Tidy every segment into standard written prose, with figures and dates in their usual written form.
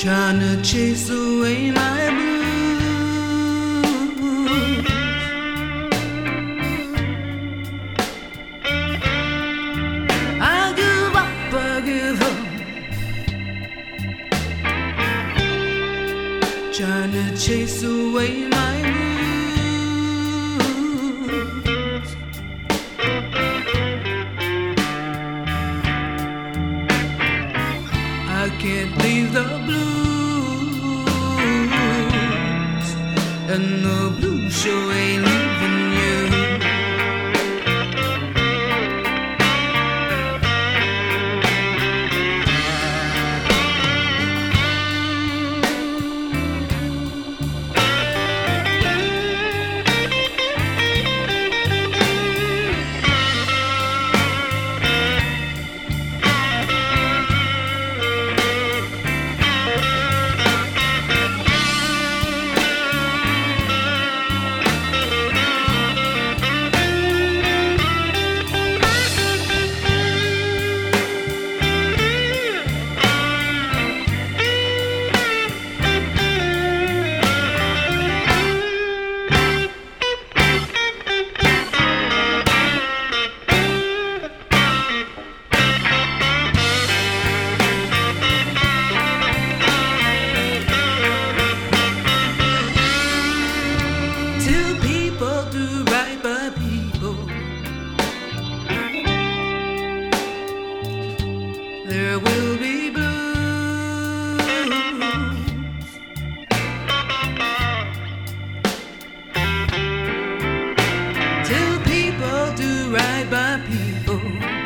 trying to chase away my blues. I give up, I give up, trying to chase away my blues. I can't leave the blues, and the blues sure ain't leaving you. There will be blues till people do right by people.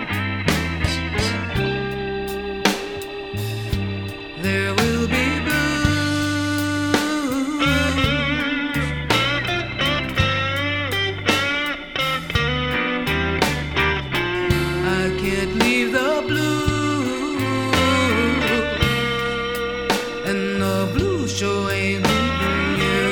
There will be blues. I can't leave the blues, and the blues sure ain't leaving you.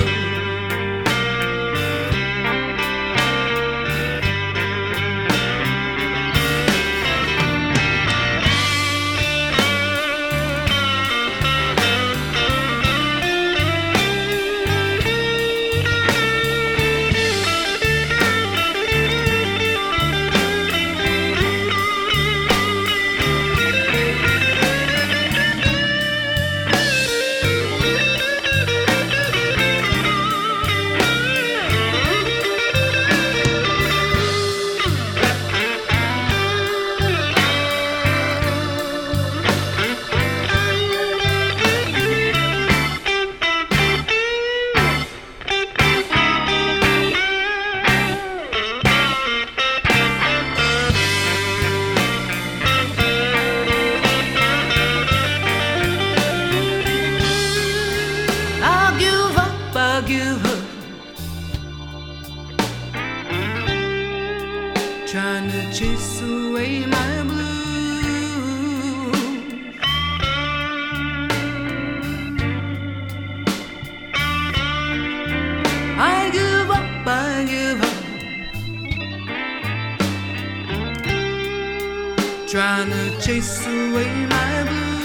I give up, trying to chase away my blues. I give up, I give up, trying to chase away my blues.